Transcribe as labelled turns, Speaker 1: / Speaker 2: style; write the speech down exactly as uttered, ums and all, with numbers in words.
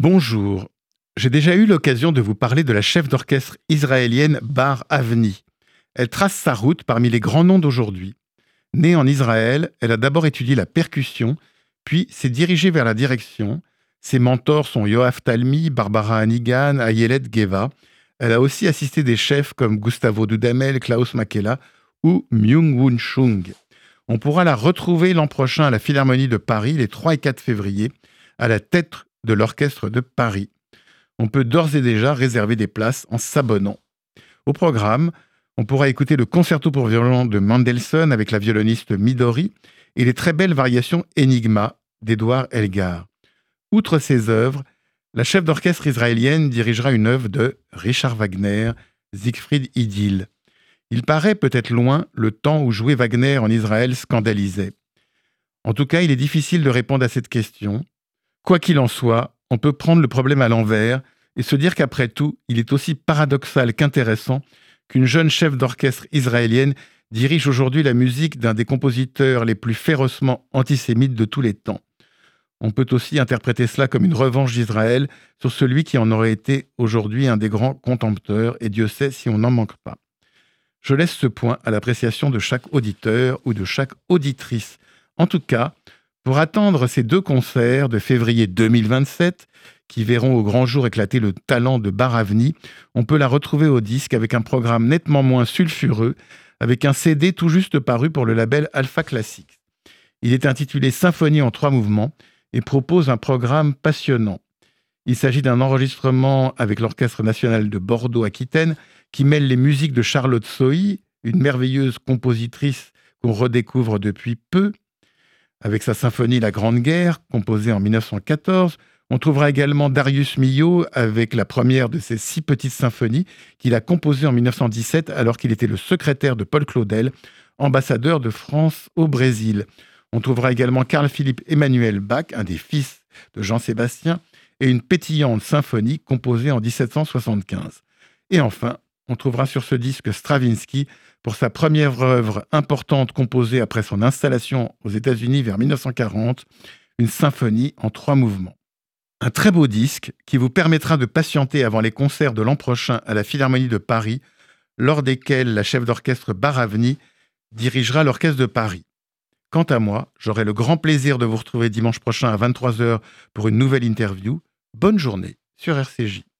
Speaker 1: Bonjour, j'ai déjà eu l'occasion de vous parler de la chef d'orchestre israélienne Bar Avni. Elle trace sa route parmi les grands noms d'aujourd'hui. Née en Israël, elle a d'abord étudié la percussion, puis s'est dirigée vers la direction. Ses mentors sont Yoav Talmi, Barbara Hannigan, Ayelet Geva. Elle a aussi assisté des chefs comme Gustavo Dudamel, Klaus Makela ou Myung-Whun Chung. On pourra la retrouver l'an prochain à la Philharmonie de Paris, les trois et quatre février, à la tête de l'Orchestre de Paris. On peut d'ores et déjà réserver des places en s'abonnant. Au programme, on pourra écouter le concerto pour violon de Mendelssohn avec la violoniste Midori et les très belles variations Enigma d'Edouard Elgar. Outre ces œuvres, la chef d'orchestre israélienne dirigera une œuvre de Richard Wagner, Siegfried Idyll. Il paraît peut-être loin le temps où jouer Wagner en Israël scandalisait. En tout cas, il est difficile de répondre à cette question. Quoi qu'il en soit, on peut prendre le problème à l'envers et se dire qu'après tout, il est aussi paradoxal qu'intéressant qu'une jeune chef d'orchestre israélienne dirige aujourd'hui la musique d'un des compositeurs les plus férocement antisémites de tous les temps. On peut aussi interpréter cela comme une revanche d'Israël sur celui qui en aurait été aujourd'hui un des grands contempteurs, et Dieu sait si on n'en manque pas. Je laisse ce point à l'appréciation de chaque auditeur ou de chaque auditrice. En tout cas, pour attendre ces deux concerts de février deux mille vingt-sept, qui verront au grand jour éclater le talent de Bar Avni, on peut la retrouver au disque avec un programme nettement moins sulfureux, avec un C D tout juste paru pour le label Alpha Classics. Il est intitulé Symphonie en trois mouvements et propose un programme passionnant. Il s'agit d'un enregistrement avec l'Orchestre national de Bordeaux-Aquitaine qui mêle les musiques de Charlotte Sohi, une merveilleuse compositrice qu'on redécouvre depuis peu. Avec sa symphonie La Grande Guerre, composée en mille neuf cent quatorze, on trouvera également Darius Milhaud avec la première de ses six petites symphonies qu'il a composées en mille neuf cent dix-sept alors qu'il était le secrétaire de Paul Claudel, ambassadeur de France au Brésil. On trouvera également Carl-Philippe Emmanuel Bach, un des fils de Jean-Sébastien, et une pétillante symphonie composée en dix-sept cent soixante-quinze. Et enfin, on trouvera sur ce disque Stravinsky pour sa première œuvre importante composée après son installation aux États-Unis vers mille neuf cent quarante, une symphonie en trois mouvements. Un très beau disque qui vous permettra de patienter avant les concerts de l'an prochain à la Philharmonie de Paris, lors desquels la chef d'orchestre Bar Avni dirigera l'Orchestre de Paris. Quant à moi, j'aurai le grand plaisir de vous retrouver dimanche prochain à vingt-trois heures pour une nouvelle interview. Bonne journée sur R C J.